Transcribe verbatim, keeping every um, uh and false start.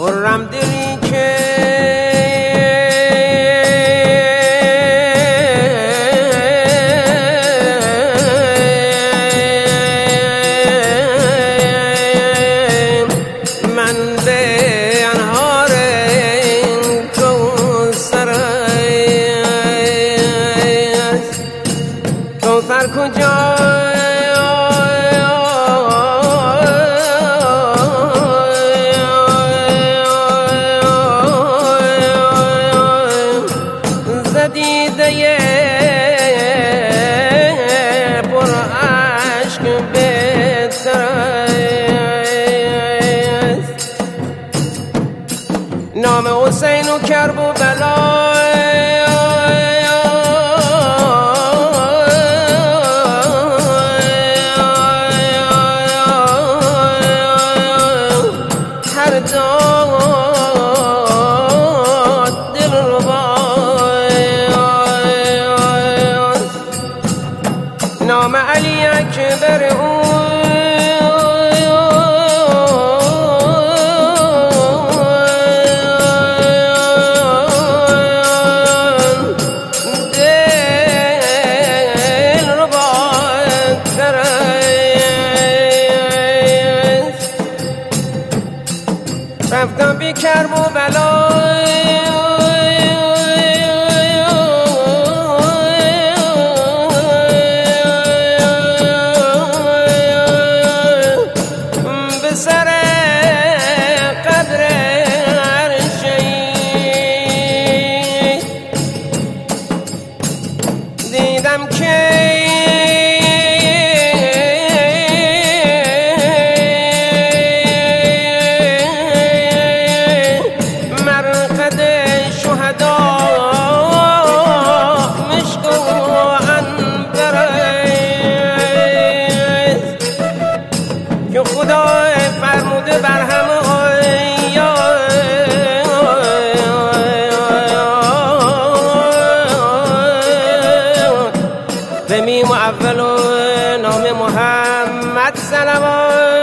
خرم دلی که من به انهار کوثر کوثر کجا دیده پر عشق بهتر است نام حسین و کرب و بلا هر داد دل ربا نام علی اکبر او دل ربا تر رفتم بی کرب و بلا به سر قبر هر شهید دیدم که مرقد شهدا مشک و عنبر که خدا فرموده بر همه به میم و اول و نام محمد صلوات